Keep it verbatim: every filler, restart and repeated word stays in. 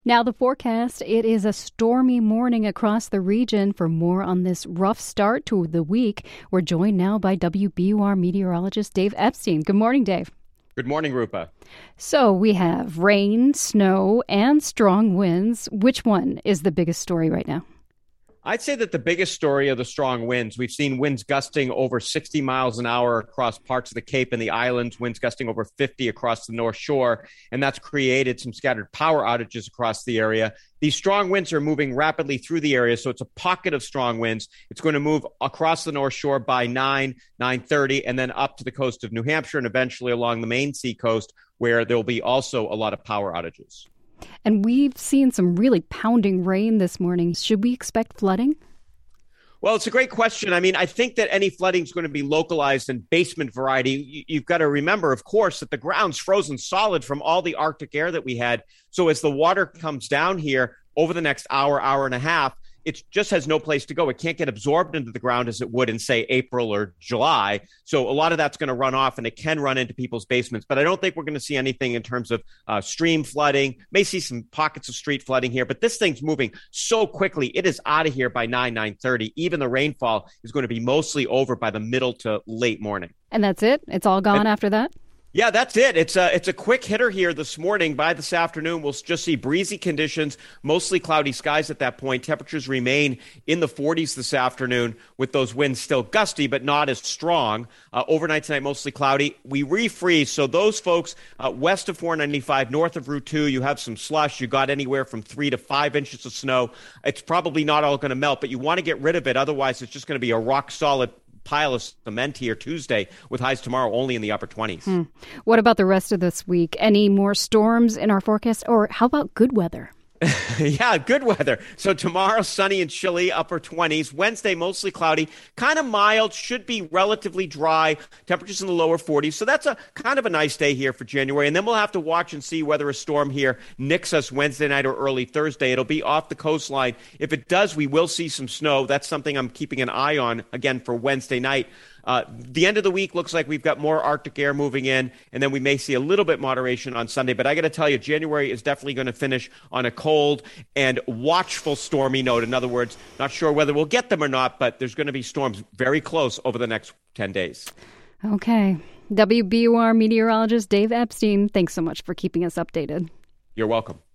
Now the forecast, it is a stormy morning across the region. For more on this rough start to the week, we're joined now by W B U R meteorologist Dave Epstein. Good morning, Dave. Good morning, Rupa. So we have rain, snow, and strong winds. Which one is the biggest story right now? I'd say that the biggest story are the strong winds. We've seen winds gusting over sixty miles an hour across parts of the Cape and the islands, winds gusting over fifty across the North Shore, and that's created some scattered power outages across the area. These strong winds are moving rapidly through the area, so it's a pocket of strong winds. It's going to move across the North Shore by nine, nine thirty, and then up to the coast of New Hampshire and eventually along the Maine Sea coast, where there will be also a lot of power outages. And we've seen some really pounding rain this morning. Should we expect flooding? Well, it's a great question. I mean, I think that any flooding is going to be localized and basement variety. You've got to remember, of course, that the ground's frozen solid from all the Arctic air that we had. So as the water comes down here over the next hour, hour and a half, it just has no place to go. It can't get absorbed into the ground as it would in, say, April or July. So a lot of that's going to run off, and it can run into people's basements. But I don't think we're going to see anything in terms of uh, stream flooding. May see some pockets of street flooding here, but this thing's moving so quickly. It is out of here by nine, nine thirty. Even the rainfall is going to be mostly over by the middle to late morning. And that's it? It's all gone and- after that? Yeah, that's it. It's a, it's a quick hitter here this morning. By this afternoon, we'll just see breezy conditions, mostly cloudy skies at that point. Temperatures remain in the forties this afternoon with those winds still gusty, but not as strong. Uh, overnight tonight, mostly cloudy. We refreeze. So those folks uh, west of four ninety-five, north of Route two, you have some slush. You got anywhere from three to five inches of snow. It's probably not all going to melt, but you want to get rid of it. Otherwise, it's just going to be a rock solid pile of cement here Tuesday with highs tomorrow only in the upper twenties. Hmm. What about the rest of this week? Any more storms in our forecast? Or how about good weather? Yeah, good weather. So tomorrow, sunny and chilly, upper twenties. Wednesday, mostly cloudy, kind of mild, should be relatively dry. Temperatures in the lower forties. So that's a kind of a nice day here for January. And then we'll have to watch and see whether a storm here nicks us Wednesday night or early Thursday. It'll be off the coastline. If it does, we will see some snow. That's something I'm keeping an eye on, again, for Wednesday night. Uh, the end of the week looks like we've got more Arctic air moving in, and then we may see a little bit moderation on Sunday. But I got to tell you, January is definitely going to finish on a cold and watchful stormy note. In other words, not sure whether we'll get them or not, but there's going to be storms very close over the next ten days. Okay. W B U R meteorologist Dave Epstein, thanks so much for keeping us updated. You're welcome.